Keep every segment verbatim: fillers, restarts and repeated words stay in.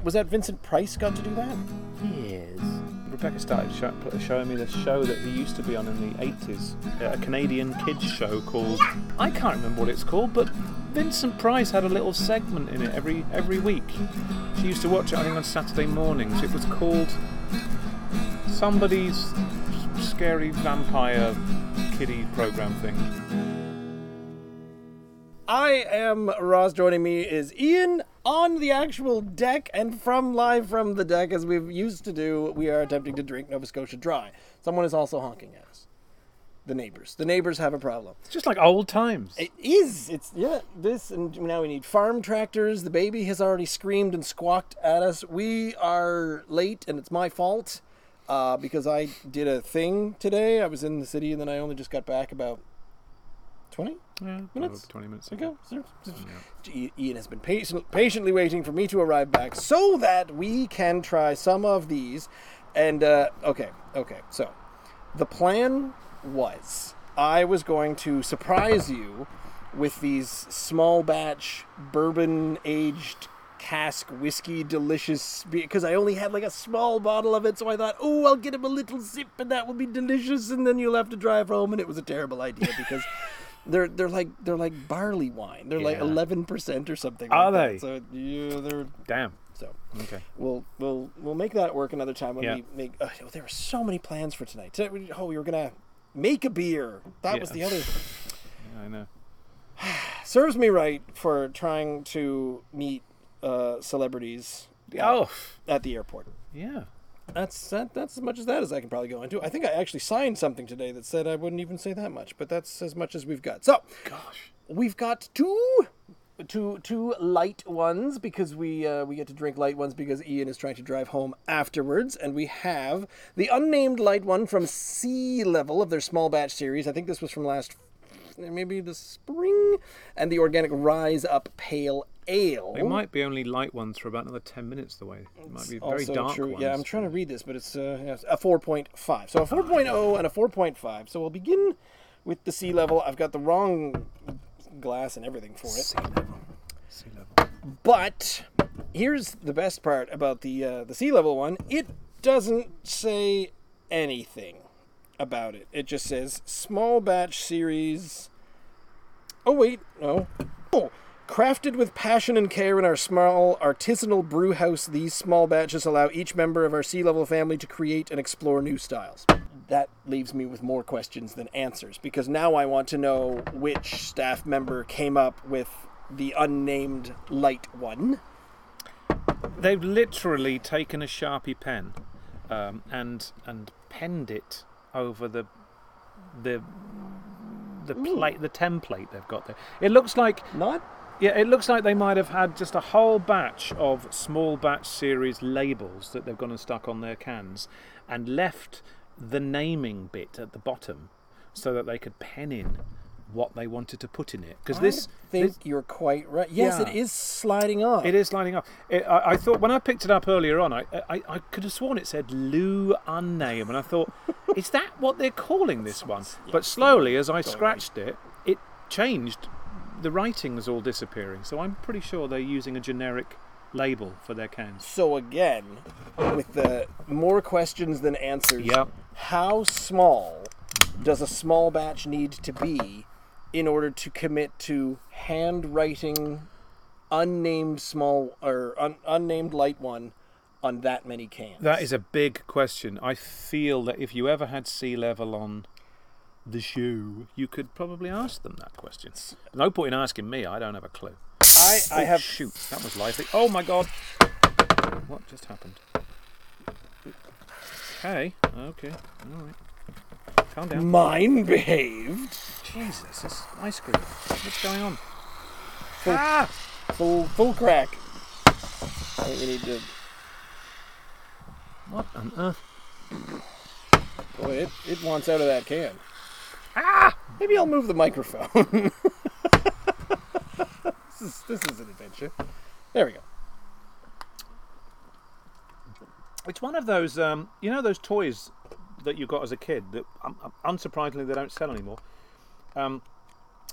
was that Vincent Price got to do that? Yes. Rebecca started show, showing me the show that he used to be on in the eighties, a Canadian kids show called, I can't remember what it's called, but Vincent Price had a little segment in it every every week. She used to watch it, I think, on Saturday mornings. It was called somebody's scary vampire kiddie program thing. I am Ross. Joining me is Ian on the actual deck, and from live from the deck, as we've used to do, we are attempting to drink Nova Scotia Dry. Someone is also honking at us. The neighbors. The neighbors have a problem. It's just like old times. It is. It's, yeah, this, and now we need farm tractors. The baby has already screamed and squawked at us. We are late, and it's my fault, uh, because I did a thing today. I was in the city, and then I only just got back about twenty Yeah, minutes? twenty minutes ago. ago. Yeah. Ian has been patient, patiently waiting for me to arrive back so that we can try some of these. And, uh, okay, okay, so the plan was I was going to surprise you with these small batch bourbon aged cask whiskey delicious, because I only had like a small bottle of it, so I thought, oh, I'll get him a little sip and that will be delicious, and then you'll have to drive home. And it was a terrible idea because they're they're like they're like barley wine. They're yeah. like eleven percent or something. Are like they? That. So yeah, they're damn. So okay, we'll we'll we'll make that work another time when yeah. we make. Oh, there were so many plans for tonight. Today we, oh, we were gonna make a beer. That yeah. was the other. Yeah, I know. Serves me right for trying to meet uh, celebrities. Oh, at the airport. Yeah. That's that, that's as much as that as I can probably go into. I think I actually signed something today that said I wouldn't even say that much, but that's as much as we've got. So, gosh, we've got two, two, two light ones because we uh, we get to drink light ones because Ian is trying to drive home afterwards, and we have the unnamed light one from Sea Level of their small batch series. I think this was from last, maybe the spring, and the organic Rise Up Pale Ale. They might be only light ones for about another ten minutes the way. It might be very also dark true. ones. Yeah, I'm trying to read this, but it's uh, yeah, a four point five. So a four point oh and a four point five. So we'll begin with the Sea Level. I've got the wrong glass and everything for it. Sea Level. Sea Level. But here's the best part about the uh, the Sea Level one. It doesn't say anything about it. It just says small batch series. Oh, wait. No. Oh. Crafted with passion and care in our small artisanal brew house, these small batches allow each member of our Sea Level family to create and explore new styles. That leaves me with more questions than answers, because now I want to know which staff member came up with the unnamed light one. They've literally taken a Sharpie pen um, and and penned it over the the the plate, the template they've got there. It looks like not. Yeah, it looks like they might have had just a whole batch of small batch series labels that they've gone and stuck on their cans and left the naming bit at the bottom so that they could pen in what they wanted to put in it. Because this, I think this, you're quite right. Yes, yeah. it is sliding off. It is sliding off. It, I, I thought when I picked it up earlier on, I, I I could have sworn it said Lou Unnamed, and I thought, is that what they're calling this one? Yeah, but slowly, as I scratched it, it changed. The writing is all disappearing, so I'm pretty sure they're using a generic label for their cans. So again, with the more questions than answers, yep. How small does a small batch need to be in order to commit to handwriting unnamed small or un, unnamed light one on that many cans? That is a big question. I feel that if you ever had Sea Level on the show, you could probably ask them that question. No point in asking me, I don't have a clue. I, I oh, have... Shoot, that was lively. Oh my god. What just happened? Okay, okay, alright. Calm down. Mine behaved. Jesus, this ice cream. What's going on? Full, ah! Full, full crack. I think we need to... What on earth? Boy, it, it wants out of that can. Ah! Maybe I'll move the microphone. this is this is an adventure. There we go. It's one of those, um, you know, those toys that you got as a kid that, um, unsurprisingly, they don't sell anymore. Um,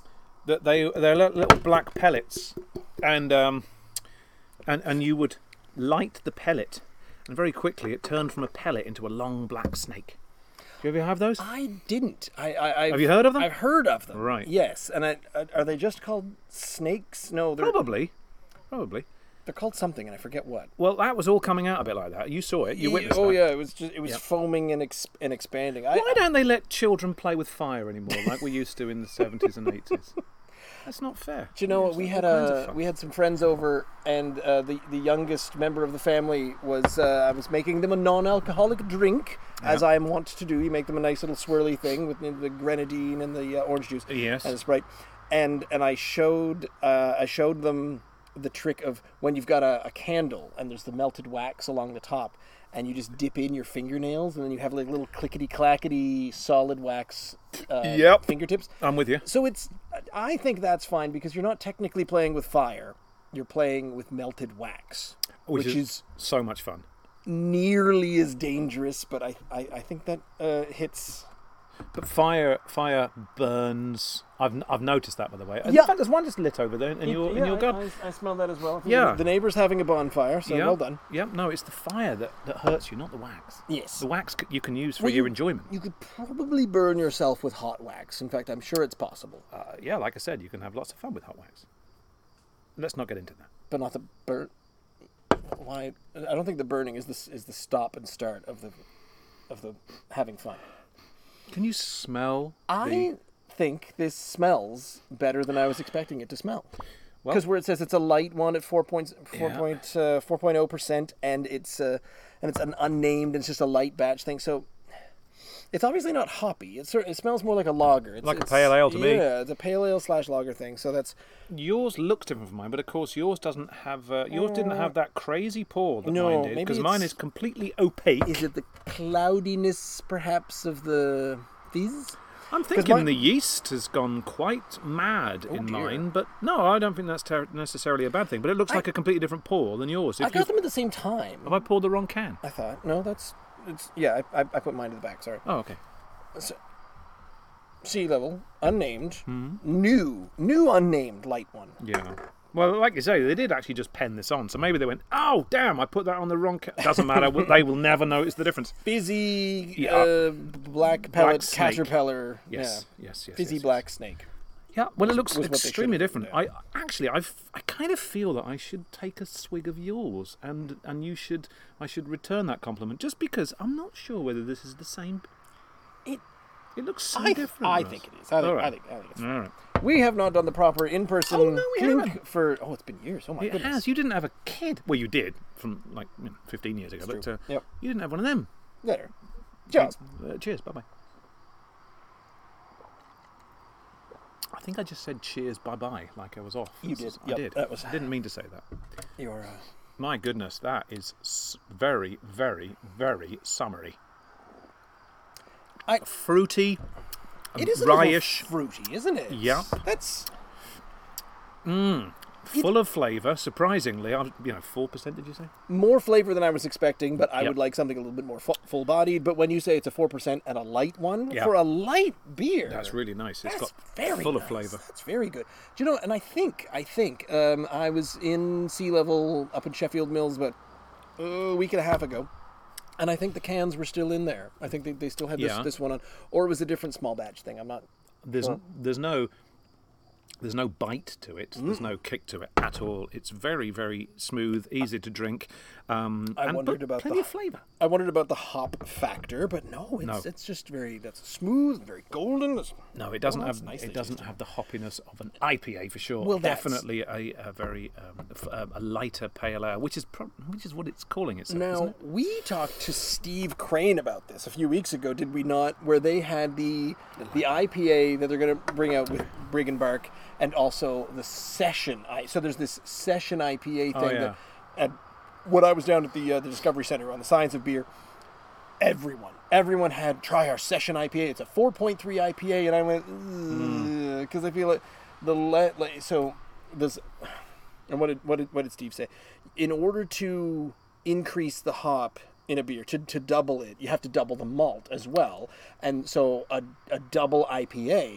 that they they're little black pellets, and um, and and you would light the pellet, and very quickly it turned from a pellet into a long black snake. Do you ever have those? I didn't. I, I I've, Have you heard of them? I've heard of them. Right. Yes, and I, are they just called snakes? No, they're Probably. Probably. they're called something, and I forget what. Well, that was all coming out a bit like that. You saw it. You Yeah, witnessed oh that. yeah, it was just it was Yep. foaming and ex- and expanding. I, Why don't they let children play with fire anymore, like we used to in the seventies and eighties? That's not fair. Do you know what? There's We all had kinds of a fun. we had some friends over, and uh, the the youngest member of the family was uh, I was making them a non-alcoholic drink, as Yeah. I am wont to do. You make them a nice little swirly thing with the the grenadine and the uh, orange juice Yes. and the Sprite, and and I showed uh, I showed them the trick of when you've got a, a candle and there's the melted wax along the top, and you just dip in your fingernails, and then you have like little clickety clackety solid wax uh, Yep. fingertips. I'm with you. So it's, I think that's fine because you're not technically playing with fire. You're playing with melted wax, Which, which, is, is, so much fun. nearly as dangerous. But I, I, I think that uh, hits. But fire, fire burns. I've I've noticed that, by the way. In Yeah. fact, there's one just lit over there in your in your garden. I, I smell that as well. Yeah. The neighbor's having a bonfire, so Yeah. well done. Yeah, no, it's the fire that, that hurts you, not the wax. Yes. The wax c- you can use for Well, your you- enjoyment. You could probably burn yourself with hot wax. In fact, I'm sure it's possible, Uh, yeah, like I said, you can have lots of fun with hot wax. Let's not get into that. but not the burn. Why? I don't think the burning is the is the stop and start of the of the having fun. Can you smell? I the, think this smells better than I was expecting it to smell. Well- Because where it says it's a light one at four point four Yeah. point uh, four point oh percent, and it's uh, and it's an unnamed, and it's just a light batch thing. So it's obviously not hoppy. It's sort- it smells more like a lager. It's, Like a it's- pale ale to me. Yeah, it's a pale ale slash lager thing. So that's yours looks different from mine, but of course yours doesn't have. Uh, yours didn't have that crazy pour that No, mine did, maybe because mine it's- is completely opaque. is it the cloudiness perhaps of the fizz? I'm thinking mine- the yeast has gone quite mad in Oh, dear. mine, but no, I don't think that's ter- necessarily a bad thing. But it looks I- like a completely different pour than yours. I If got you them at the same time. have I poured the wrong can? I thought no, that's it's yeah. I, I, I put mine to the back. Sorry. Oh, okay. So, sea level, unnamed, Hmm. new, new unnamed light one. Yeah. Well, like you say, they did actually just pen this on, so maybe they went, "Oh, damn! I put that on the wrong." Ca-. Doesn't matter. They will never notice the difference. Fizzy Yeah. uh, black pellet snake. caterpillar. Yes. Yeah. Yes. Yes. Fizzy yes, black snake. Yes. Yeah. Well, it looks was what they extremely should've different. done. I actually, I, I kind of feel that I should take a swig of yours, and and you should, I should return that compliment, just because I'm not sure whether this is the same. It, It looks so I, different. I Russ. think it is. I think, All right. I think, I think it's. All right. We have not done the proper in-person Oh, no, we clink haven't. for. Oh, it's been years. Oh my It goodness. has. You didn't have a kid. Well, you did from like you know, fifteen years ago, but true. uh, Yep. you didn't have one of them. There. Cheers. Uh, cheers. Bye bye. I think I just said cheers. Bye bye. Like I was off. You This did. is- I Yep, did. that was- I didn't mean to say that. Your. Uh, My goodness, that is s- very, very, very summery. I- Fruity. it is a rye-ish. little fruity, isn't it? Yep. That's. Mm. Full of flavour, surprisingly. I'm, you know, four percent. Did you say? More flavor than I was expecting, but I Yep. would like something a little bit more fu- full-bodied. But when you say it's a four percent and a light one, Yeah. for a light beer, That's really nice. It's that's got very full of nice. flavour. That's very good. Do you know? And I think, I think, um, I was in Sea Level up in Sheffield Mills about uh, a week and a half ago, and I think the cans were still in there. I think they, they still had this, Yeah. this one on, or it was a different small batch thing. I'm not. There's Well- there's no there's no bite to it. There's Mm. no kick to it at all. It's very very smooth, easy to drink. Um, I and, wondered but about plenty the- of flavour. I wondered about the hop factor, but no, it's No. it's just very that's smooth, very golden. It's, No, it doesn't Oh, that's have nice it that doesn't you- have the hoppiness of an I P A for sure. Well, that's- definitely a, a very um, f- um, a lighter pale ale, which is pro- which is what it's calling itself. isn't Now, it? we talked to Steve Crane about this a few weeks ago, did we not? Where they had the the I P A that they're going to bring out with Brig and Bark, and also the session. I so there's this session I P A thing Oh, yeah. that, and when I was down at the uh, the Discovery Center on the Science of Beer, everyone everyone had try our session I P A. It's a four point three I P A, and I went because I feel like the le- like so there's. And what did what did what did Steve say? In order to increase the hop in a beer, to, to double it, you have to double the malt as well. And so a, a double I P A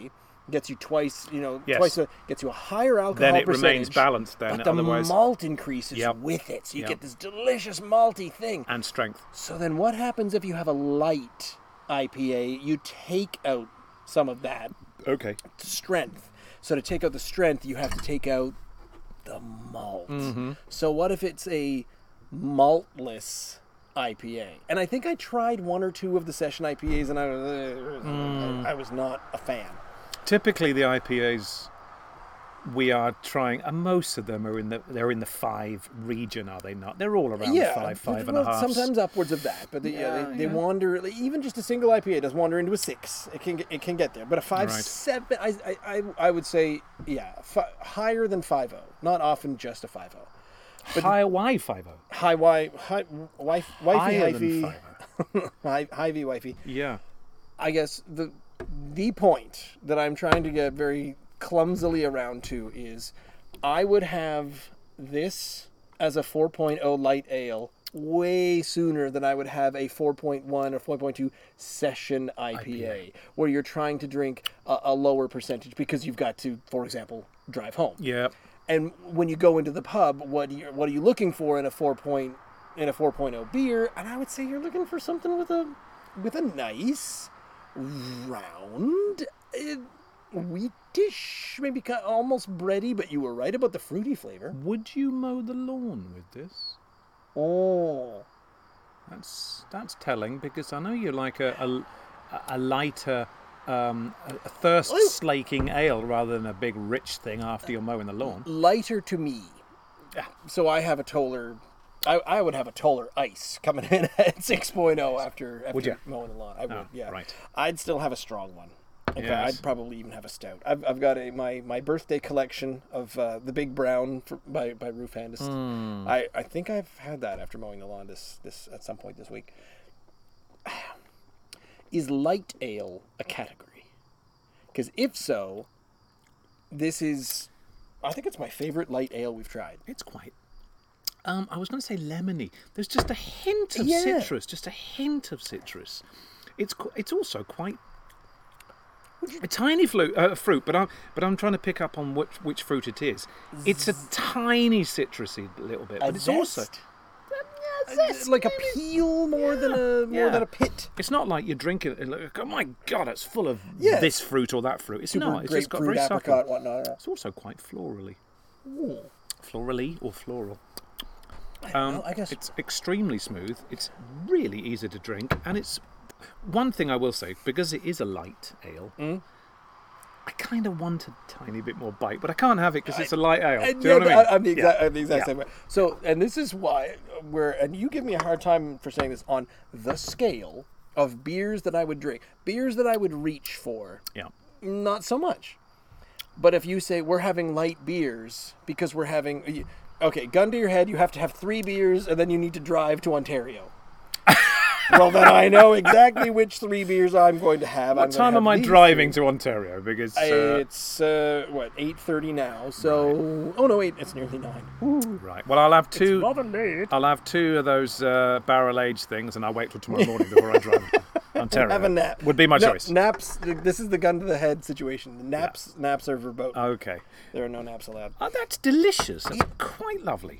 gets you twice, you know, Yes. twice a, gets you a higher alcohol Then it percentage. remains balanced then, But the otherwise... malt increases Yep. with it, so you Yep. get this delicious malty thing. And strength. So then what happens if you have a light I P A? You take out some of that Okay. strength. So to take out the strength, you have to take out the malt. Mm-hmm. So what if it's a maltless I P A? And I think I tried one or two of the session I P As, and I was uh, Mm. I, I was not a fan. Typically, the I P As we are trying, and most of them are in the they're in the five region, are they not? They're all around Yeah, five, five but, and a well, half. sometimes upwards of that. But they, yeah, Yeah, they, they yeah. wander. like, Even just a single I P A does wander into a six. It can get, it can get there. But a five Right. seven, I, I I I would say yeah, fi- higher than five oh. Not often just a five oh. But High Y five oh. high Y high wife wifey Higher than hyphy five oh. high high V wifey. Yeah. I guess the the point that I'm trying to get very clumsily around to is I would have this as a four point oh light ale way sooner than I would have a four point one or four point two session I P A, I P A. where you're trying to drink a, a lower percentage because you've got to, for example, drive home. Yeah. And when you go into the pub, what you what are you looking for in a four point in a four point oh beer? And I would say you're looking for something with a with a nice round uh, wheatish, maybe kind almost bready, but you were right about the fruity flavor. Would you mow the lawn with this? Oh, That's that's telling, because I know you like a a, a lighter, um, a a thirst slaking ale rather than a big rich thing after you're mowing the lawn. lighter to me. So I have a Toller. I, I would have a Toller Ice coming in at six point oh after, after Would you? mowing the lawn. I would, Oh, yeah. right. I'd still have a strong one. In fact, Yes. I'd probably even have a stout. I've, I've got a my, my birthday collection of uh, the Big Brown for, by by Roof Handist. Hmm. I, I think I've had that after mowing the lawn this this at some point this week. Is light ale a category? Because if so, this is, I think it's my favorite light ale we've tried. It's quite. Um, I was going to say lemony. There's just a hint of Yeah. citrus, just a hint of citrus. It's qu- it's also quite a tiny flu- uh, fruit, but I'm but I'm trying to pick up on which which fruit it is. It's a tiny citrusy little bit, but A it's also zest? Like a peel more than a more Yeah. than a pit. it's not like you're drinking it and like, oh my god, it's full of Yeah. this fruit or that fruit. It's Super not. It's just got grapefruit, very subtle. apricot, whatnot. It's also quite florally, Ooh. florally or floral. Well, Um, I guess it's extremely smooth. It's really easy to drink, and it's one thing I will say, because it is a light ale. Mm. I kind of want a tiny bit more bite, but I can't have it because it's a light ale. And Do you know what I mean? I'm the exact, Yeah. I'm the exact Yeah. same way. So, and this is why we're, and you give me a hard time for saying this, on the scale of beers that I would drink, beers that I would reach for, Yeah. not so much. But if you say we're having light beers because we're having, okay, gun to your head, you have to have three beers and then you need to drive to Ontario. Well, then I know exactly which three beers I'm going to have. What I'm gonna time have am I these driving three. to Ontario? Because uh, It's uh, what eight thirty now. So oh no, wait, it's nearly nine. Ooh. right. Well, I'll have two. rather late. I'll have two of those uh, barrel aged things, and I'll wait till tomorrow morning before I drive to Ontario. Have a nap. Would be my No, choice. Naps. This is the gun to the head situation. The naps. Naps are verboten. Okay. There are no naps allowed. Oh, that's delicious. That's quite lovely.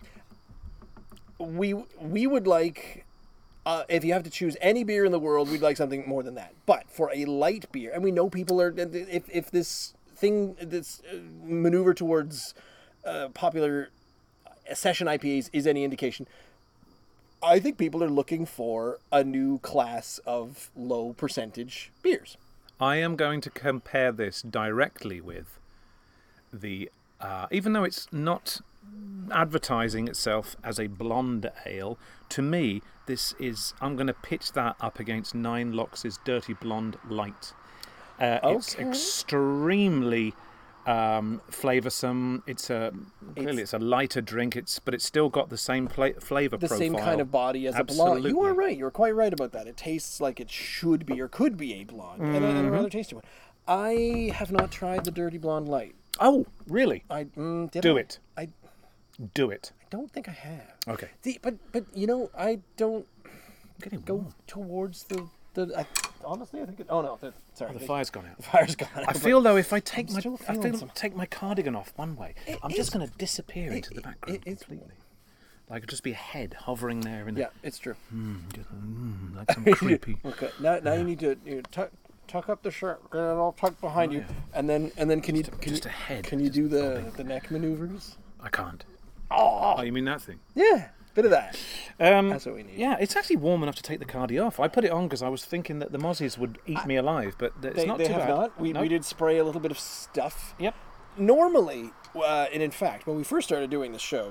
We we would like. Uh, if you have to choose any beer in the world, we'd like something more than that. But for a light beer, and we know people are, if if this thing, this uh, maneuver towards uh, popular session I P As is any indication, I think people are looking for a new class of low percentage beers. I am going to compare this directly with the, uh, even though it's not advertising itself as a blonde ale, to me, this is, I'm going to pitch that up against Nine Locks' Dirty Blonde Light. Uh, It's Okay. extremely um, flavoursome. It's a clearly it's, a lighter drink. It's but it's still got the same pla- flavour The profile. same kind of body as a blonde. You Absolutely. are right. You're quite right about that. It tastes like it should be or could be a blonde, and, a, and a rather tasty one. I have not tried the Dirty Blonde Light. Oh, really? I mm, did Do I? it. I Do it. don't think I have. Okay. See, but but you know, I don't Getting go warm. towards the the. I, honestly, I think it. Oh no, the, sorry. Oh, the fire's gone out. The fire's gone out. I feel though if I take I'm my still I feeling feel some- take my cardigan off one way, It I'm is- just going to disappear into the it- background it is completely. Like it'd just be a head hovering there in the Yeah, it's true. mm, just, mm, like some creepy. Okay, now now you need to you tuck tuck up the shirt, get it all tucked behind Oh, you, yeah. and then and then can you Just a- can just you, a head, Can you just do the bobbing. the neck maneuvers? I can't. Oh, Oh, you mean that thing? yeah, bit of that. Um, That's what we need. Yeah, it's actually warm enough to take the cardi off. I put it on because I was thinking that the mozzies would eat me alive, but th- it's They, not they too have bad. not. We No? we did spray a little bit of stuff. Yep. Normally, uh, and in fact, when we first started doing the show,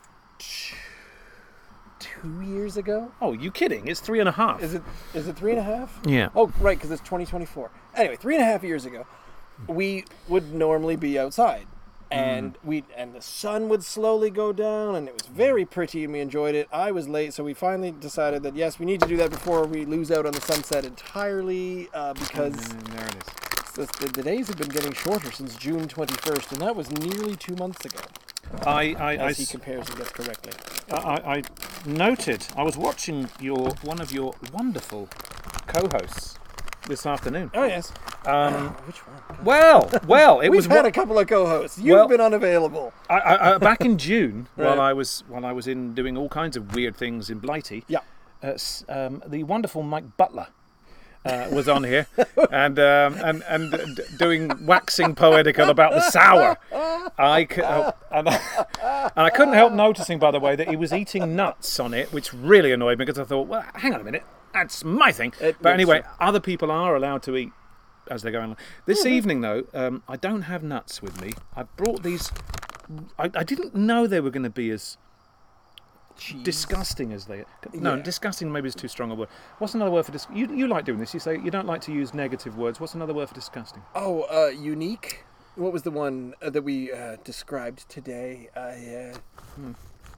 two years ago, Oh, you kidding? It's three and a half. is it is it three and a half? Yeah. Oh, right, because it's twenty twenty-four. Anyway, three and a half years ago, we would normally be outside, and we and the sun would slowly go down, and it was very pretty, and we enjoyed it. I was late, so we finally decided that yes, we need to do that before we lose out on the sunset entirely, uh, because Mm, there it is. the, the, the days have been getting shorter since June twenty-first, and that was nearly two months ago. I, I, I, As he s- compares and gets correctly. I- I noted, I was watching your one of your wonderful co-hosts this afternoon. Oh yes. Um, Which one? well, well, it We've was had one- a couple of co-hosts. You've Well- been unavailable. I, I, I, back in June, while Right. I was while I was in doing all kinds of weird things in Blighty. Yeah. uh, s- um, the wonderful Mike Butler uh, was on here and um, and and d- doing waxing poetical about the sour. I c- uh, and, I, and I couldn't help noticing, by the way, that he was eating nuts on it, which really annoyed me because I thought, well, hang on a minute, that's my thing. It but makes anyway, you- other people are allowed to eat as they're going along. This evening, though, um, I don't have nuts with me. I brought these. I, I didn't know they were going to be as Cheese. disgusting as they. No, Yeah. disgusting maybe is too strong a word. What's another word for dis? You you like doing this? You say you don't like to use negative words. What's another word for disgusting? Oh, uh, unique. What was the one uh, that we uh, described today? Uh, yeah. Hmm.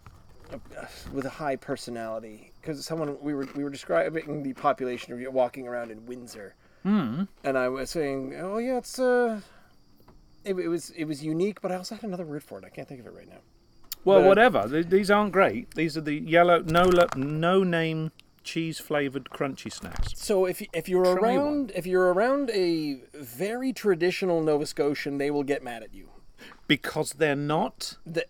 Uh, with a high personality, because someone we were we were describing the population of walking around in Windsor, Hmm. and I was saying, oh yeah, it's uh, it, it was it was unique, but I also had another word for it. I can't think of it right now. Well, But- whatever. Th- These aren't great. These are the yellow, no lo- no name cheese flavored crunchy snacks. So if if you're Try around if you're around a very traditional Nova Scotian, they will get mad at you. Because they're not. The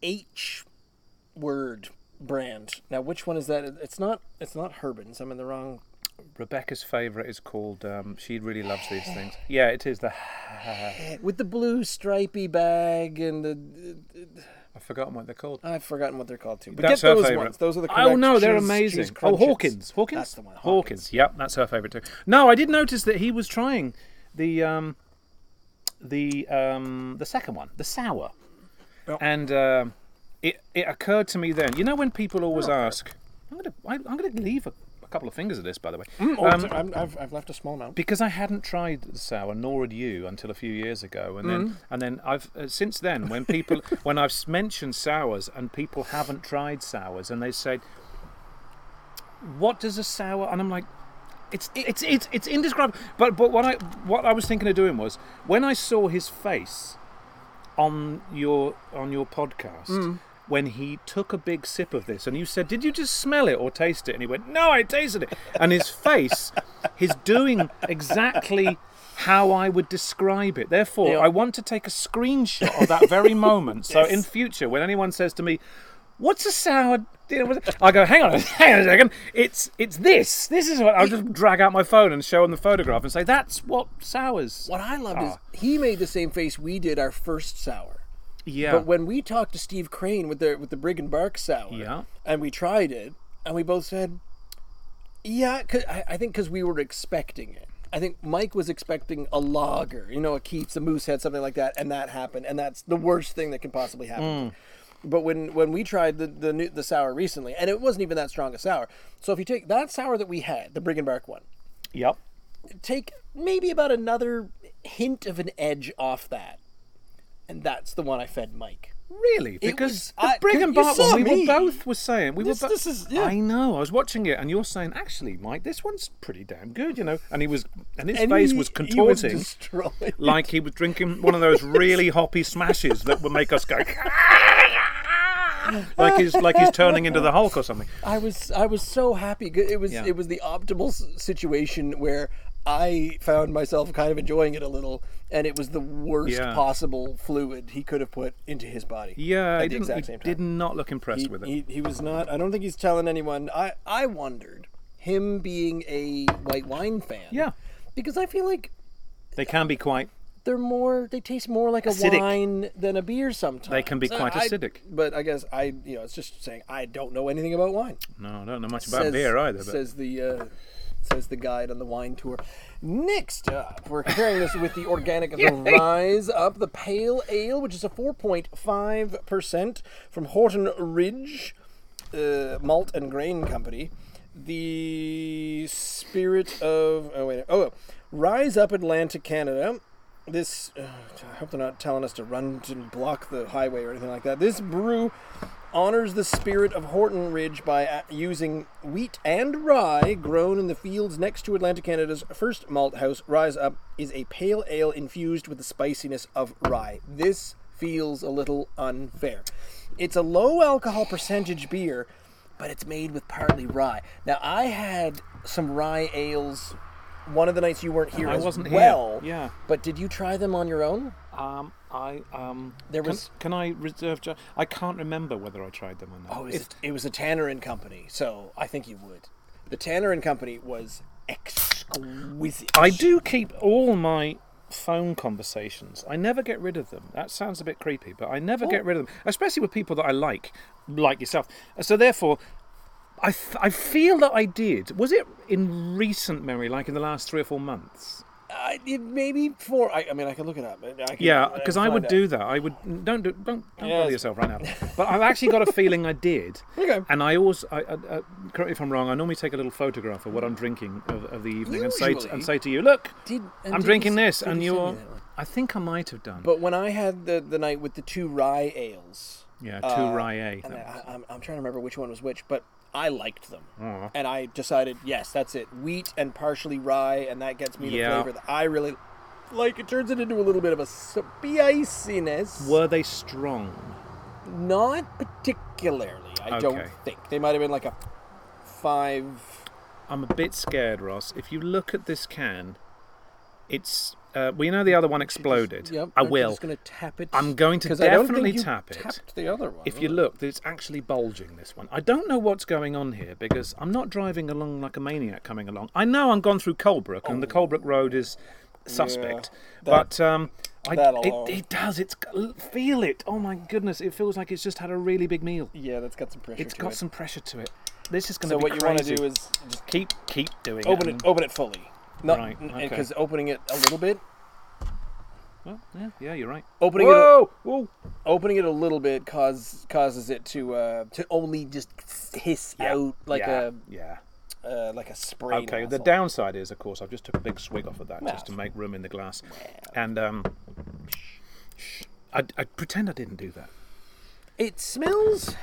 H word brand. Now, which one is that? It's not. It's not Herbans. I'm in the wrong. Rebecca's favourite is called. Um, she really loves these things. Yeah, it is the. With the blue stripy bag and the. I've forgotten what they're called. I've forgotten what they're called too. But That's get her those favourite. ones. Those are the correct Oh no, they're cheese- amazing. cheese Oh, crunches. Hawkins. Hawkins. That's the one. Hawkins. Yep, that's her favourite too. No, I did notice that he was trying the um, the um, the second one, the sour, Oh. and um it it occurred to me then. You know when people always Oh. ask, I'm gonna I, I'm gonna leave a, a couple of fingers of this, by the way. Oh, Um, sorry, I'm, I've I've left a small amount. because I hadn't tried the sour, nor had you, until a few years ago, and then and then I've uh, since then when people when I've s- mentioned sours and people haven't tried sours and they say, "What does a sour?" and I'm like, "It's it's it's it's indescribable." But but what I what I was thinking of doing was when I saw his face on your on your podcast. When he took a big sip of this, and you said, "Did you just smell it or taste it?" And he went, "No, I tasted it." And his face, he's doing exactly how I would describe it. Therefore, Yeah. I want to take a screenshot of that very moment. So Yes. in future, when anyone says to me, "What's a sour?" dinner with-" I go, "Hang on, hang on a second. It's it's this. This is what." I'll just drag out my phone and show him the photograph and say, "That's what sours." What I loved Ah. is he made the same face we did our first sour. Yeah. But when we talked to Steve Crane with the with the Brig and Bark sour, Yeah. and we tried it, and we both said, "Yeah," 'cause I, I think because we were expecting it. I think Mike was expecting a lager, you know, a Keats, a Moosehead, something like that, and that happened, and that's the worst thing that can possibly happen. But when when we tried the the new, the sour recently, and it wasn't even that strong a sour. So if you take that sour that we had, the Brig and Bark one, Yep. take maybe about another hint of an edge off that, and that's the one I fed Mike. Really? It Because was- the I- Brig and you Bark saw one, we me. were both were saying we This- were. bo- this is- yeah. I know. I was watching it, and you're saying, "Actually, Mike, this one's pretty damn good," you know. And he was, and his And face he- was he contorting, destroyed. like he was drinking one of those really hoppy smashes that would make us go, like he's like he's turning into the Hulk or something. I was I was so happy. It was Yeah. it was the optimal s- situation where I found myself kind of enjoying it a little, and it was the worst Yeah. possible fluid he could have put into his body. Yeah, at he, the didn't, exact he same time. did not look impressed He, with it. he, he was not. I don't think he's telling anyone. I I wondered him being a white wine fan. Yeah. because I feel like They can be quite. they're more. They taste more like a Acidic. wine than a beer sometimes. They can be So quite I- acidic. But I guess I, you know, it's just saying I don't know anything about wine. No, I don't know much about Says- beer either. But Says the uh, says the guide on the wine tour. Next up, we're comparing this with the organic Rise Up, the Pale Ale, which is a four point five percent from Horton Ridge uh, Malt and Grain Company. The spirit of oh wait oh Rise Up Atlantic Canada. This uh, I hope they're not telling us to run to block the highway or anything like that. This brew honors the spirit of Horton Ridge by uh, using wheat and rye grown in the fields next to Atlantic Canada's first malt house. Rise Up is a pale ale infused with the spiciness of rye. This feels a little unfair. It's a low alcohol percentage beer, but it's made with partly rye. Now, I had some rye ales one of the nights you weren't here I as wasn't here, well. yeah. But did you try them on your own? um, I um, There can, was- Can I reserve? Ju- I can't remember whether I tried them or not. Oh, it was, If- a, it was a Tanner and Company, so I think you would. The Tanner and Company was exquisite. I do keep all my phone conversations. I never get rid of them. That sounds a bit creepy, but I never get rid of them, especially with people that I like, like yourself. So therefore, I, th- I feel that I did. Was it in recent memory, like in the last three or four months? Uh, it, maybe four. I, I mean, I can look it up. I can, Yeah, I because can I would find do out. that. I would don't do, don't don't Yes. bother yourself right now. But I've actually got a feeling I did. Okay. And I always, I, I, uh, correct me if I'm wrong. I normally take a little photograph of what I'm drinking of, of the evening and say Usually. to, and say to you, look, Did, and I'm did drinking you, this, did and you send you're. me that one? I think I might have done. But when I had the, the night with the two rye ales, yeah, two uh, rye A. and I, I'm, I'm trying to remember which one was which, but I liked them. Aw. And I decided, yes, that's it. Wheat and partially rye, and that gets me the Yeah. flavor that I really like. It turns it into a little bit of a spiciness. Were they strong? Not particularly, I don't Okay. think. They might have been like a five. I'm a bit scared, Ross. If you look at this can, it's. Uh, well, you know the other one exploded. Yep, I aren't you will. just going to tap it. I'm going to 'Cause I don't definitely think you tap it. tapped the other one. If you look, it's actually bulging, this one. I don't know what's going on here because I'm not driving along like a maniac coming along. I know I'm gone through Colebrook and the Colebrook Road is suspect. that- but um, I, that it, alone. it does. It's feel it. Oh my goodness. It feels like it's just had a really big meal. Yeah, that's got some pressure It's to got it. some pressure to it. This is going So to be what you want to crazy. do is just keep keep doing open it. it, open it fully. Not Right, okay. because opening it a little bit, Well, yeah, yeah, you're right. opening it, Whoa! Whoa! a, opening it a little bit cause causes it to uh, to only just hiss out like yeah, a yeah. uh, like a spray. Okay, the nozzle. downside is, of course, I've just took a big swig off of that Well. just to make room in the glass. And um, shh, I, I pretend I didn't do that. It smells.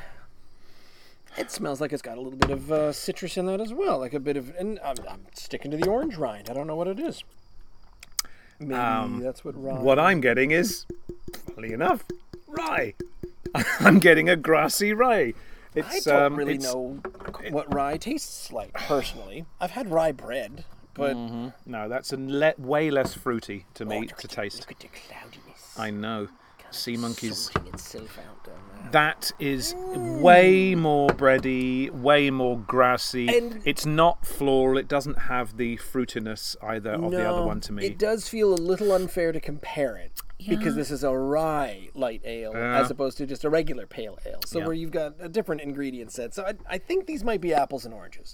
It smells like it's got a little bit of uh, citrus in that as well, like a bit of. And I'm, I'm sticking to the orange rind. I don't know what it is. Maybe Um, that's what rind. What I'm getting is, funnily enough, rye. I'm getting a grassy rye. I It's, don't um, really it's- know what rye tastes like personally. I've had rye bread, but No, that's a le- way less fruity to me Oh, look to at the- taste. Look at the cloudiness. I know. Sea monkeys. Sorting itself out down there. That is way more bready, way more grassy. And- it's not floral. It doesn't have the fruitiness either of the other No, one to me. It does feel a little unfair to compare it because Yeah. this is a rye light ale Yeah. as opposed to just a regular pale ale. So Yeah. where you've got a different ingredient set. So I, I think these might be apples and oranges.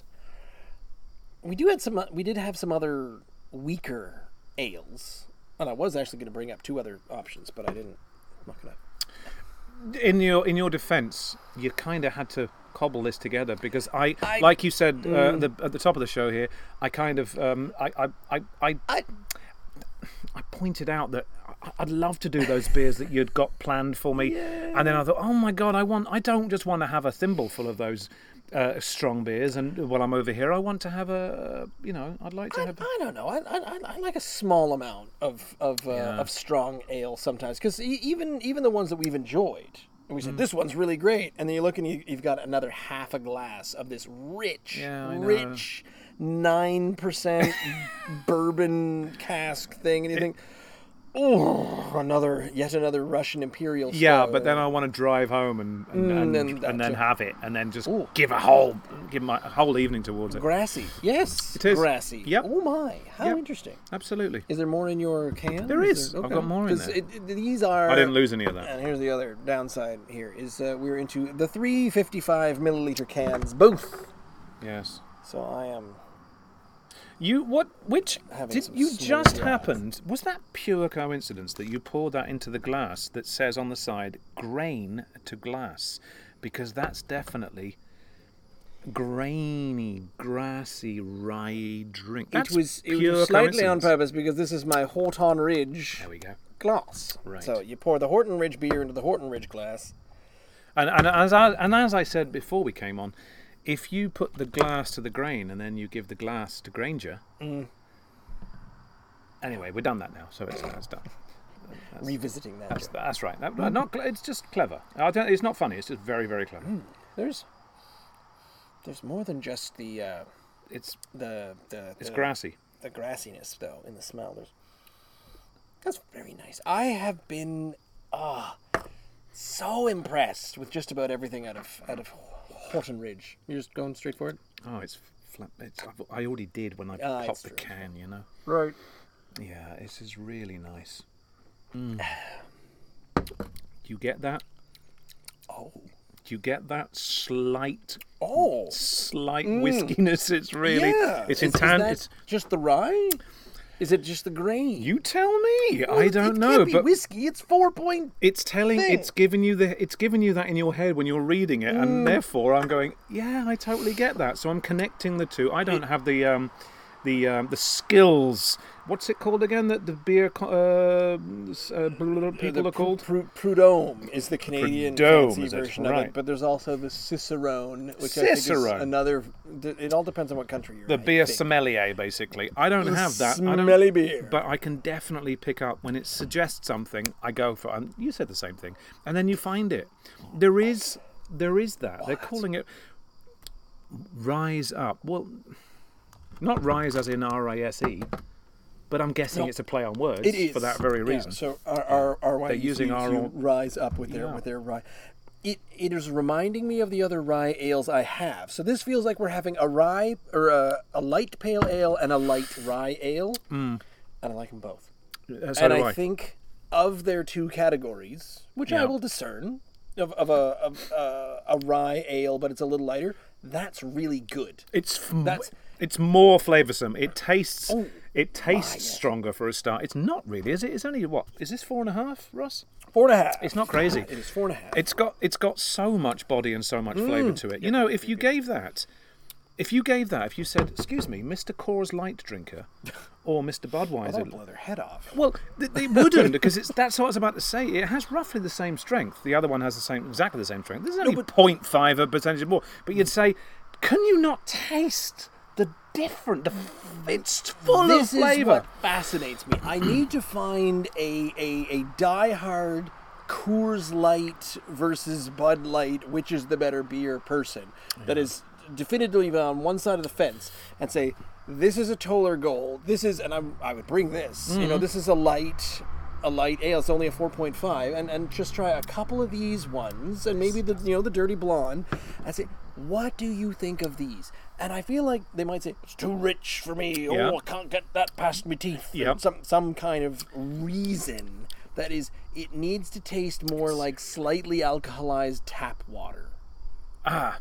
We do had some. o- We did have some other weaker ales, and I was actually going to bring up two other options, but I didn't. I'm not gonna. In your in your defence, you kind of had to cobble this together because I, I- like you said uh, the, at the top of the show here, I kind of um, I, I, I, I I, I pointed out that I- I'd love to do those beers that you'd got planned for me, and then I thought, oh my god, I want I don't just want to have a thimble full of those uh, strong beers, and while I'm over here, I want to have a you know I'd like to I, have. I don't know. I, I, I like a small amount of of, uh, Yeah. of strong ale sometimes because even even the ones that we've enjoyed, and we Mm. said this one's really great, and then you look and you, you've got another half a glass of this rich, Yeah, I know. rich nine percent bourbon cask thing, and you think, oh, another, yet another Russian Imperial Stout. Yeah, but then I want to drive home and and, Mm, and, then and, that then too. have it, and then just Ooh. give a whole give my a whole evening towards it. Grassy. Yes. It is. Grassy. Yep. Oh my, how Yep. interesting. Absolutely. Is there more in your can? There is. there- I've got more in 'Cause there. It, it- these are. I didn't lose any of that. And here's the other downside here is uh, we're into the three fifty-five milliliter cans, both. Yes. So I am. You what? Which Having did some you smooth just ride. happened? Was that pure coincidence that you poured that into the glass that says on the side "grain to glass"? Because that's definitely grainy, grassy rye drink. That's it was it pure was slightly on coincidence. purpose because this is my Horton Ridge There we go. glass. Right. So you pour the Horton Ridge beer into the Horton Ridge glass. And and as I, and as I said before we came on, if you put the glass to the grain and then you give the glass to Granger. Mm. Anyway, we've done that now, so it's, that's done. That's, Revisiting that. that's, joke. that's right. That, not cle- it's just clever. I don't, it's not funny. It's just very, very clever. There's there's more than just the uh, It's the the it's the, grassy. the grassiness though in the smell. There's that's very nice. I have been ah so impressed with just about everything out of out of Horton Ridge. You're just going straight for it. Oh, it's flat. It's, I've- I already did when I Ah, it's popped the true. can. You know. Right. Yeah, this is really nice. Mm. You get that? Oh. Do you get that slight, Oh. slight whiskiness? It's really. Yeah. It's is, in tan. Is that It's. just the rye? Is it just the grain? You tell me. Well, I it- don't it know, can't be but whiskey. It's four point. it's telling. thing. It's giving you the. It's giving you that in your head when you're reading it, Mm. and therefore I'm going. Yeah, I totally get that. So I'm connecting the two. I don't have the. Um, the um, the skills. What's it called again? That the beer co- uh, s- uh, bl- bl- people the are called. Pru- Prud'homme is the Canadian Prud'homme, fancy is it? version of Right. it, but there's also the Cicerone, which I think is Cicerone. another. It all depends on what country you're The in. I beer think. sommelier, basically. I don't The have that. I don't, smelly beer. But I can definitely pick up when it suggests something. I go for. And you said the same thing, and then you find it. There is, there is that. They're calling it rise up. Well, not rise as in R I S E, but I'm guessing No, it's a play on words It is for that very yeah, reason. so our our, our They're using our to own- rise up with their Yeah. with their rye. It it is reminding me of the other rye ales I have. So this feels like we're having a rye or a, a light pale ale and a light rye ale, and I like them both. Uh, so and do I, I. think of their two categories, which I Yeah. will discern, of, of a of uh, a rye ale, but it's a little lighter. That's really good. It's f- That's- it's more flavoursome. It tastes Oh, it tastes my, yeah. stronger for a start. It's not really, is it? It's only what? Is this four and a half, Ross? Four and a half. It's not crazy. It is four and a half. It's got it's got so much body and so much flavour Mm. to it. You know, if you gave that, if you gave that, if you said, "Excuse me, Mister Coors Light drinker," or Mister That'll Budweiser. blow their head off. Well, th- they wouldn't because it's that's what I was about to say. It has roughly the same strength. The other one has the same, exactly the same strength. There's only zero point five a percentage more. But you'd say, can you not taste the different? The f- it's full this of flavour. is what fascinates me. I need to find a a, a diehard Coors Light versus Bud Light, which is the better beer person, that is definitively on one side of the fence, and say, this is a Toller Gold. This is, and I'm, I would bring this. You Mm-hmm. know, this is a light. A light ale. It's only a four point five, and, and just try a couple of these ones, and maybe the you know the dirty blonde, and say, what do you think of these? And I feel like they might say it's too rich for me. Yeah. Oh, I can't get that past my teeth. Yeah. Some some kind of reason that is, it needs to taste more like slightly alcoholized tap water. Ah,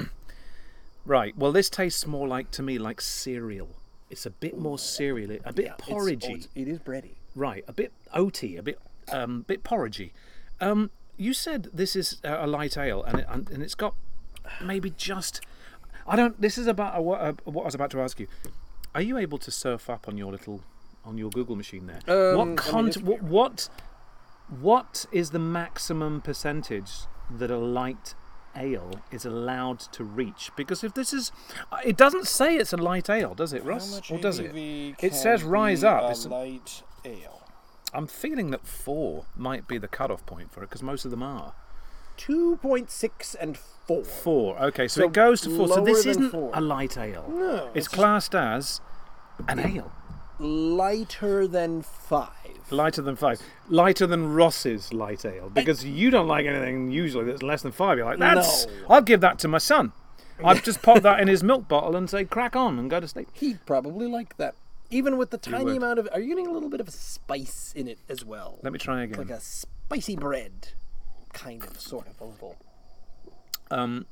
right. Well, this tastes more like to me like cereal. It's a bit more cereal, a bit Yeah, it's- porridgey. oh, it's- it is bready. Right, a bit oaty, a bit um, bit porridgey. Um, you said this is a a light ale, and it, and and it's got maybe just. I don't. This is about uh, what, uh, what I was about to ask you. Are you able to surf up on your little on your Google machine there? Um, what I mean, con- it's- what, what what is the maximum percentage that a light ale is allowed to reach? Because if this is, it doesn't say it's a light ale, does it, Russ? Or does it? It says rise up. It's a- light ale. I'm feeling that four might be the cutoff point for it because most of them are. Two point six and four. Four. Okay, so, So it goes to four. So lower this than isn't four. a light ale. No, It's it's classed as an ale. lighter than five. Lighter than five. Lighter than Ross's light ale. Because you don't like anything usually that's less than five. You're like, that's. No. I'll give that to my son. I've just popped that in his milk bottle and say, crack on and go to sleep. He'd probably like that. Even with the tiny would. amount of... Are you getting a little bit of a spice in it as well? Let me try again. Like a spicy bread. Kind of, sort of, a little. Um,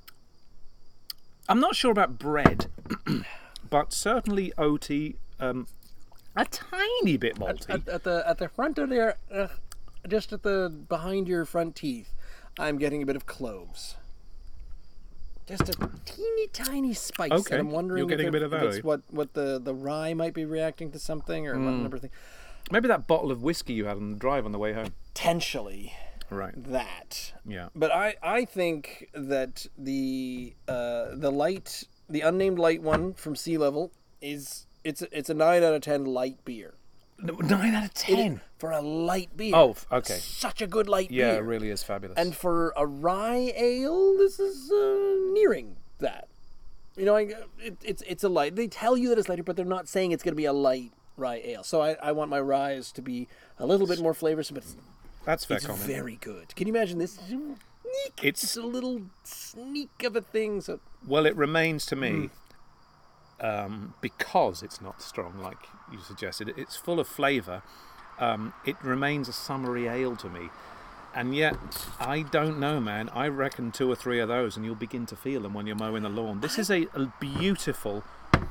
I'm not sure about bread, but certainly oaty, um, a tiny bit malty. At, at the at the front of there, uh, just at the behind your front teeth, I'm getting a bit of cloves. Just a teeny tiny spice. Okay, And I'm wondering you're getting if, a bit it, of if that, it's are you? what, what the, the rye might be reacting to something or what number thing. Maybe that bottle of whiskey you had on the drive on the way home. Potentially Right. that. Yeah. But I, I think that the uh, the light the unnamed light one from Sea Level is it's a, it's a nine out of ten light beer. Nine out of ten. For a light beer. Oh, okay. Such a good light Yeah, beer. it really is fabulous. And for a rye ale, this is uh, nearing that. You know, I, it, it's it's a light. They tell you that it's lighter, but they're not saying it's going to be a light rye ale. So I, I want my ryes to be a little bit more flavorsome, but it's, That's fair it's comment. very good. Can you imagine this? Sneak. It's- It's a little sneak of a thing. So Well, it remains to me, Hmm. um, because it's not strong like you suggested, it's full of flavour, um, it remains a summery ale to me. And yet, I don't know, man. I reckon two or three of those and you'll begin to feel them when you're mowing the lawn. This is a, a beautiful,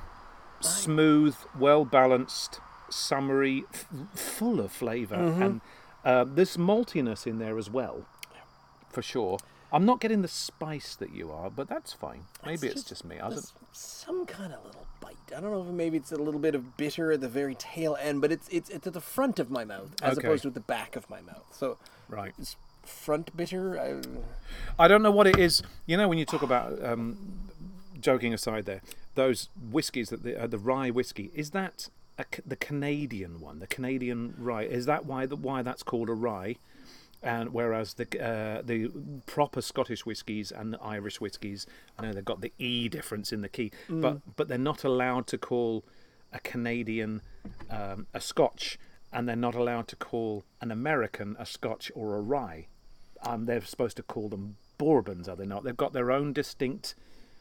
smooth, well-balanced, summery, f- full of flavour. Mm-hmm. And uh, there's maltiness in there as well, for sure. I'm not getting the spice that you are, but that's fine. Maybe it's, just- just me. I don't, there's some kind of little bite. I don't know if maybe it's a little bit of bitter at the very tail end, but it's it's it's at the front of my mouth as Okay. opposed to at the back of my mouth. So right. it's front bitter. I, I don't know what it is. You know, when you talk about, um, joking aside there, those whiskies, that the, uh, the rye whiskey, is that a, C- the Canadian one, the Canadian rye? Is that why the, why that's called a rye? And whereas the uh, the proper Scottish whiskies and the Irish whiskies, I know they've got the E difference in the key, but but they're not allowed to call a Canadian um, a Scotch, and they're not allowed to call an American a Scotch or a rye. Um, they're supposed to call them bourbons, are they not? They've got their own distinct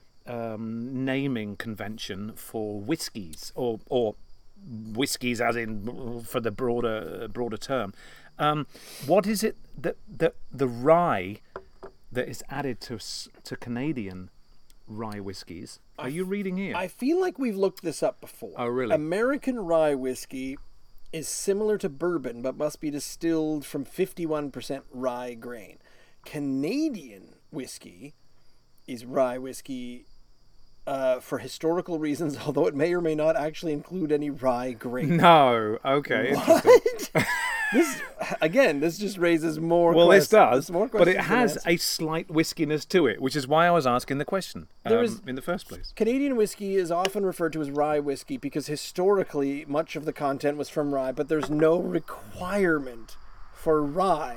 um, naming convention for whiskies, or or whiskies as in for the broader broader term. Um, what is it that, that the rye that is added to s- to Canadian rye whiskies? Are you reading here? I feel like we've looked this up before. Oh, really? American rye whiskey is similar to bourbon, but must be distilled from fifty-one percent rye grain. Canadian whiskey is rye whiskey uh, for historical reasons, although it may or may not actually include any rye grain. No. Okay. Interesting. This again, this just raises more. Well, this questions- does, more but it questions than has answers. a slight whiskiness to it, which is why I was asking the question um, There is- in the first place. Canadian whiskey is often referred to as rye whiskey because historically much of the content was from rye, but there's no requirement for rye.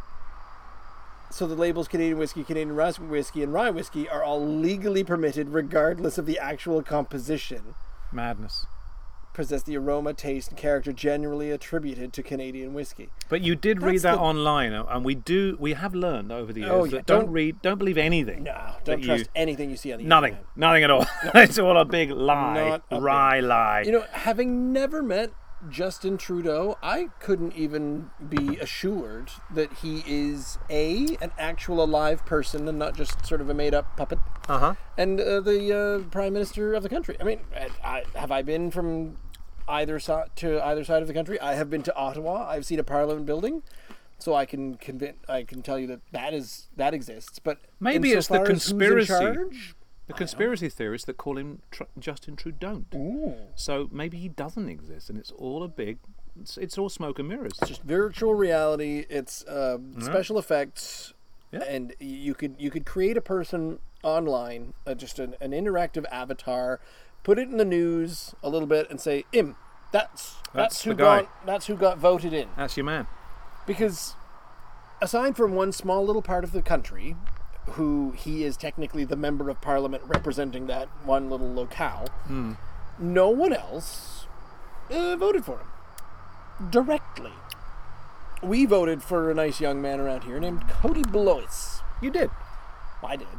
So the labels Canadian whiskey, Canadian rye whiskey, and rye whiskey are all legally permitted regardless of the actual composition. Madness. Possess the aroma, taste, and character generally attributed to Canadian whiskey. But you did read That's that the- online, and we do. We have learned over the years Oh, yeah, that don't, don't- read, don't believe anything. No, that don't you- trust anything you see on the Nothing, internet. nothing at all. It's all a big lie, Not a rye lie. You know, having never met Justin Trudeau, I couldn't even be assured that he is a an actual alive person and not just sort of a made up puppet. Uh huh. And uh, the uh, prime minister of the country. I mean, I, I, have I been from either side to either side of the country? I have been to Ottawa. I've seen a Parliament building, so I can convince. I can tell you that that is that exists. But Maybe it's the insofar as who's in conspiracy. charge, The conspiracy theorists that call him tr- Justin Trudeau. Ooh. So maybe he doesn't exist, and it's all a big. It's, it's all smoke and mirrors. just virtual reality. It's uh, special effects, Yeah. and you could you could create a person online, uh, just an, an interactive avatar, put it in the news a little bit, and say, "Im, that's that's, That's who the guy. got that's who got voted in." That's your man. Because aside from one small little part of the country, who he is technically the member of parliament representing that one little locale, Hmm. no one else uh, voted for him directly. We voted for a nice young man around here named Cody Blois. You did. I did.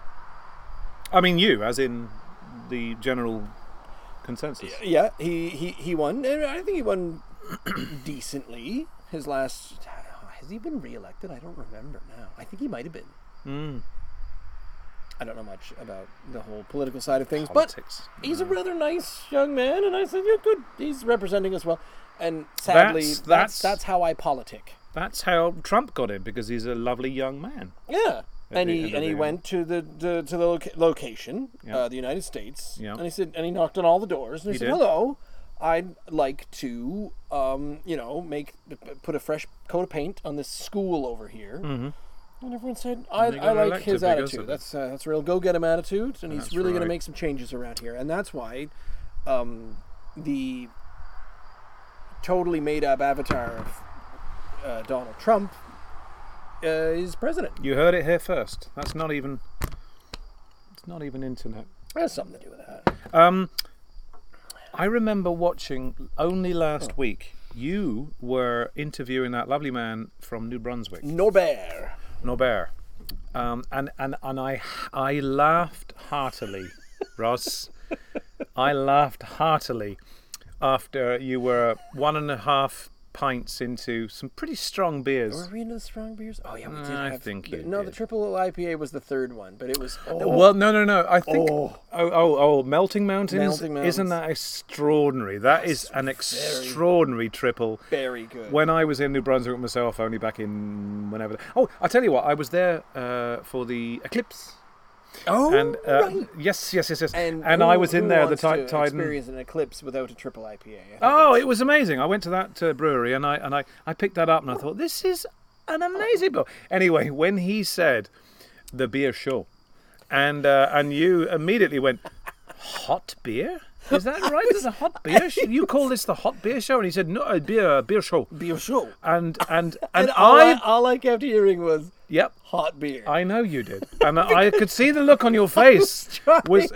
I mean, you, as in the general consensus. Yeah, he, he, he won. And I think he won decently. His last... Has he been re-elected? I don't remember now. I think he might have been. Mm. I don't know much about the whole political side of things, Politics. but he's a rather nice young man, and I said, yeah, good. He's representing us well. And sadly, That's- that's, that's- that's, how I politic. That's how Trump got in, because he's a lovely young man. Yeah. At And the he end of and he the- went to the, the to the loca- location, Yeah. uh, the United States, Yeah. and he said, and he knocked on all the doors, and he, He said, did. "Hello, I'd like to, um, you know, make put a fresh coat of paint on this school over here." Mm-hmm. And everyone said, "I, they I got like elected his because attitude. of it. That's uh, that's a real go-get-him attitude, and he's That's really going to right. make some changes around here." And that's why, um, the totally made-up avatar of uh, Donald Trump uh, is president. You heard it here first. That's not even... It's not even internet. That has something to do with that. Um, I remember watching only last week. You were interviewing that lovely man from New Brunswick, Norbert. Norbert, um, and and and I I laughed heartily, Ross. I laughed heartily after you were one and a half pints into some pretty strong beers. Were we into the strong beers? Oh yeah, we did. I have, think you no, the did. triple I P A was the third one, but it was oh, Well, no, no, no. I think. Oh. Oh, oh, oh, Melting Mountains. Melting Mountains. Isn't that extraordinary? That is an extraordinary triple. very good. When I was in New Brunswick myself, only back in whenever. Oh, I tell you what, I was there uh, for the eclipse. oh, And uh, right. yes, yes, yes, yes. And, And who- I was in who there the wants tide. to tide experience an eclipse without a triple I P A. I think Oh, that's- it was amazing. I went to that uh, brewery and I and I, I picked that up and I thought, this is an amazing beer. Anyway, when he said the beer show, and uh, and you immediately went, hot beer? Is that right? There's a hot beer show? You call this the hot beer show? And he said, no, a beer, beer show. beer show. And and and, And all I, I, all I kept hearing was yep, hot beer. I know you did, and I could see the look on your face trying. was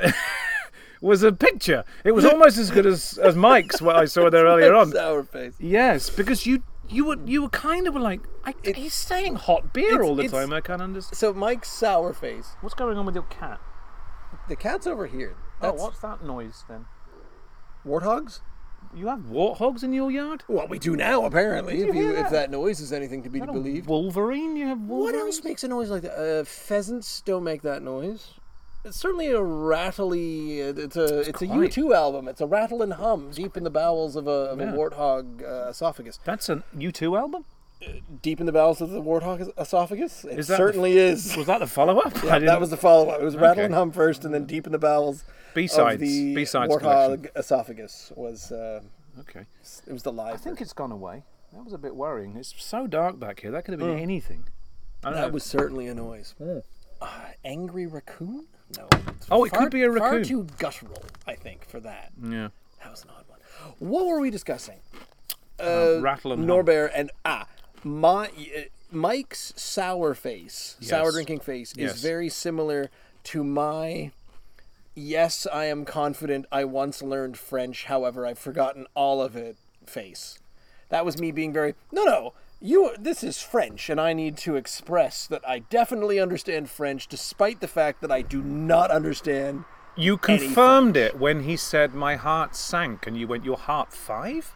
was a picture. It was almost as good as as Mike's what I saw there earlier on. Sour face. Yes, because you you were you were kind of like I, It- he's saying hot beer it's- all the it's- time. I can't understand. So Mike's sour face. What's going on with your cat? The cat's over here. Oh, That's what's that noise then? warthogs? You have warthogs in your yard? Well, we do now apparently. Did you If you hear if that? that noise is anything to be Is that a believed. Wolverine? You have What Wolverine? else makes a noise like that? Uh, pheasants don't make that noise. It's certainly a rattly. It's a it's, a quite- U two album. It's a rattle and hum deep in the bowels of a, of Yeah. a warthog uh, esophagus. That's an U two album? Deep in the bowels of the warthog es- esophagus. It Is that the- certainly is. Was that the follow-up? Yeah, that was the follow-up. It was rattle and hum first, and then deep in the bowels B-sides. of the B-sides warthog collection. esophagus was. Uh, Okay. it was the live. I think it's gone away. That was a bit worrying. It's so dark back here. That could have been anything. I don't that know. was certainly a noise. Uh, angry raccoon? No. Oh, it Far- could be a Far raccoon. too guttural, I think, for that. Yeah. That was an odd one. What were we discussing? Uh, rattle and hum. Norbert and ah, my uh, Mike's sour face, sour Yes. drinking face, Yes. is very similar to my. Yes, I am confident. I once learned French. However, I've forgotten all of it. Face. That was me being very no, no. You. This is French, and I need to express that I definitely understand French, despite the fact that I do not understand. You confirmed it when he said, my heart sank, and you went, your heart five?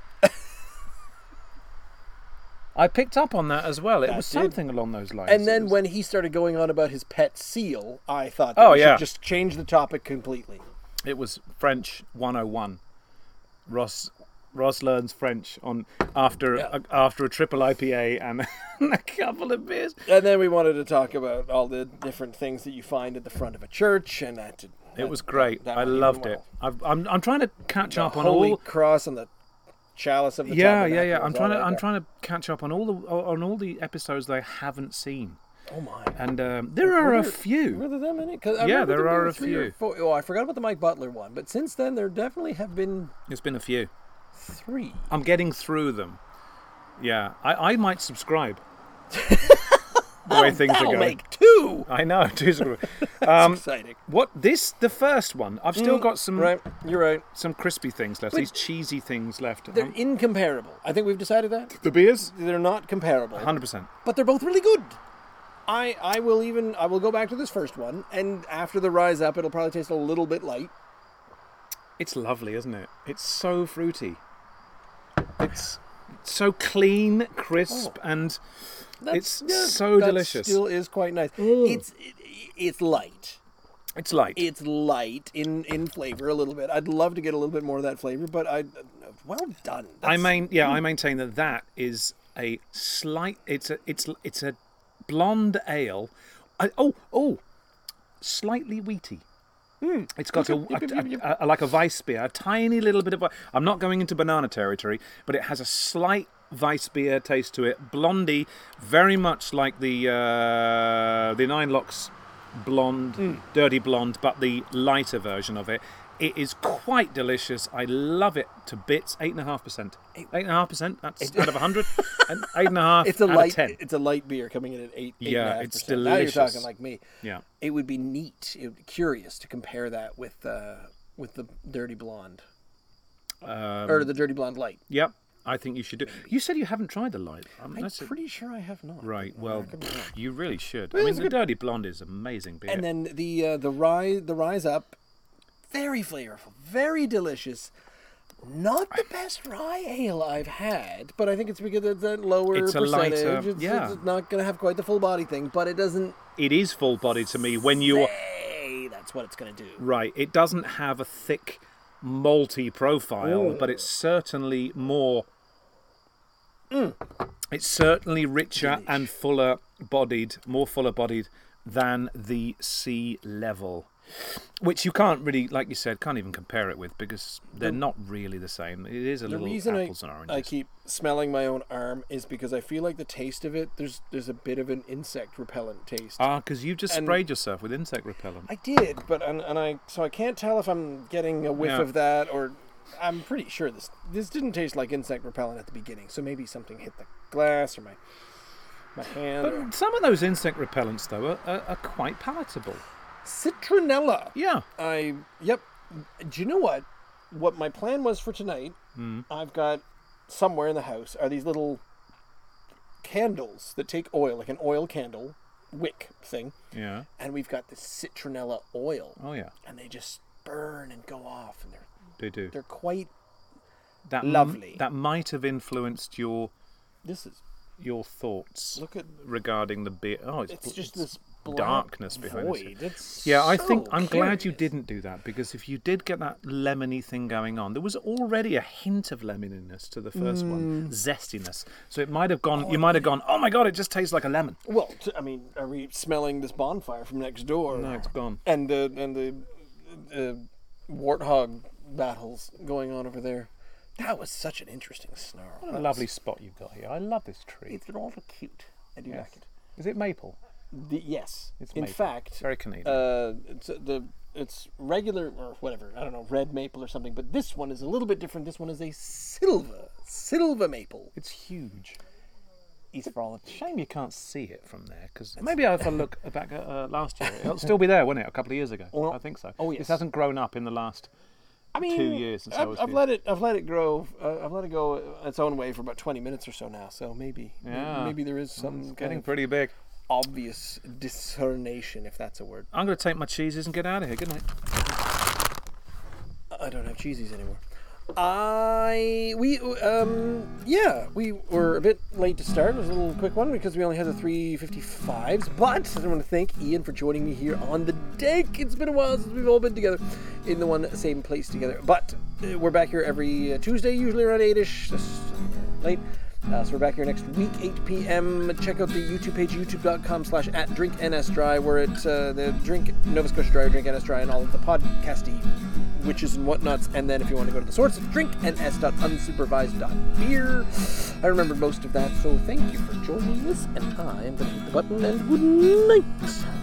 I picked up on that as well. It That was did. something along those lines. And It then was- when he started going on about his pet seal, I thought that Oh, we yeah. should just change the topic completely. It was French one oh one. Ross Ross learns French on after Yeah. a, after a triple I P A and a couple of beers. And then we wanted to talk about all the different things that you find at the front of a church, and that. Did, It that- was great. that I went even loved well. it. I've, I'm I'm trying to catch The up on holy all. cross and the chalice of the Yeah, yeah, yeah. tabernacle I'm was trying all to like I'm that. trying to catch up on all the on all the episodes that I haven't seen. Oh my! And um, there are Were a there- few. Were there that many? 'Cause I Yeah, remember there being are a three or few. four- Oh, I forgot about the Mike Butler one, but since then there definitely have been There's been a few. three. I'm getting through them. Yeah, I, I might subscribe. the way things That'll are going. make two. I know. Two's a good one. Um, Exciting. what this the first one? I've still Mm, got some Right, you're right. some crispy things left. But- These cheesy things left. They're Um, incomparable. I think we've decided that. the beers, They're not comparable. hundred percent. But they're both really good. I I will even I will go back to this first one, and after the rise up, it'll probably taste a little bit light. It's lovely, isn't it? It's so fruity. It's so clean, crisp, and it's yeah, so that delicious. Still is quite nice. Mm. It's it, it's light. It's light. It's light in in flavor a little bit. I'd love to get a little bit more of that flavor, but I well done. I That's- main yeah, I maintain that that is a slight. It's a it's it's a blonde ale. I, oh oh, slightly wheaty. Hmm. It's got a, Yep, yep, a, yep, yep. a, a like a Weissbier, a tiny little bit of. I'm not going into banana territory, but it has a slight Weissbier taste to it. Blondie, very much like the uh, the Nine Locks blonde, Hmm. dirty blonde, but the lighter version of it. It is quite delicious. I love it to bits. Eight and a half percent. Eight and a half percent. That's out of a hundred. And eight and a half. It's a out light. of ten. It's a light beer coming in at eight. eight Yeah, and a half it's percent. Now you're delicious. talking like me. Yeah. It would be neat. It would be curious to compare that with uh, with the Dirty Blonde Um, or the Dirty Blonde Light. Yep. I think you should do. You said you haven't tried the light. Um, I'm that's a- pretty sure I have not. Right. I Well, could be wrong. you really should. Well, I mean, it's the good. Dirty Blonde is amazing beer. And then the uh, the rise the rise up, very flavorful, very delicious. Not the best rye ale I've had, but I think it's because it's that lower It's a percentage. lighter- it's, yeah. it's not going to have quite the full body thing, but it doesn't it is full bodied to me when you say that's what it's going to do. right. It doesn't have a thick, malty profile, Mm. but it's certainly more. Mm. It's certainly richer and fuller bodied, more fuller bodied than the sea level, which you can't really, like you said, can't even compare it with because they're not really the same. It is a The little reason apples I, and oranges. I keep smelling my own arm is because I feel like the taste of it, there's there's a bit of an insect repellent taste. Ah, because you've just And- sprayed yourself with insect repellent. I did, but and, and I so I can't tell if I'm getting a whiff Yeah. of that or I'm pretty sure this this didn't taste like insect repellent at the beginning. So maybe something hit the glass or my my hand. or... But some of those insect repellents, though, are, are, are quite palatable. Citronella. Yeah. I yep. Do you know what? What my plan was for tonight? Mm. I've got somewhere in the house are these little candles that take oil, like an oil candle wick thing, Yeah. and we've got this citronella oil, Oh, yeah. and they just burn and go off, and they're They do. they're quite. That lovely. That might have influenced your This is your thoughts look at regarding the beer. Oh, it's, it's just it's this black darkness behind void. it. It's Yeah, I so think I'm glad you curious. didn't do that because if you did get that lemony thing going on, there was already a hint of lemoniness to the first Mm. one, zestiness. So it might have gone. You might have gone. Oh my god, it just tastes like a lemon. Well, t- I mean, are we smelling this bonfire from next door? No, it's gone. And the and the uh, warthog battles going on over there. That was such an interesting snarl. What a That lovely was- spot you've got here. I love this tree. It's all cute. I do Yes. like it. Is it maple? The, yes. It's In maple. fact, Very Canadian. uh, it's uh, the it's regular or whatever. I don't know, red maple or something. But this one is a little bit different. This one is a silver silver maple. It's huge. East for all. Shame you can't see it from there, because maybe if I look back at uh, last year, it'll still be there, won't it? A couple of years ago, Well, I think so. oh, This yes. hasn't grown up in the last. I mean, two years since I I've, was I've here. let it. I've let it grow. Uh, I've let it go its own way for about twenty minutes or so now. So maybe, Yeah. maybe there is some It's kind getting of pretty big. obvious discernation, if that's a word. I'm going to take my cheeses and get out of here. Good night. I don't have cheesies anymore. I we um yeah we were a bit late to start. It was a little quick one because we only had the three fifty-fives. But I want to thank Ian for joining me here on the deck. It's been a while since we've all been together in the one same place together. But uh, we're back here every uh, Tuesday, usually around eight-ish. This late. Uh, so we're back here next week, eight p.m. Check out the YouTube page, youtube.com slash at drinknsdry. We're at uh, the Drink Nova Scotia Dry, Drink N S Dry, and all of the podcasty witches and whatnots. And then if you want to go to the source, it's drink n s dot unsupervised dot beer. I remembered most of that, so thank you for joining us. And I am going to hit the button and good night.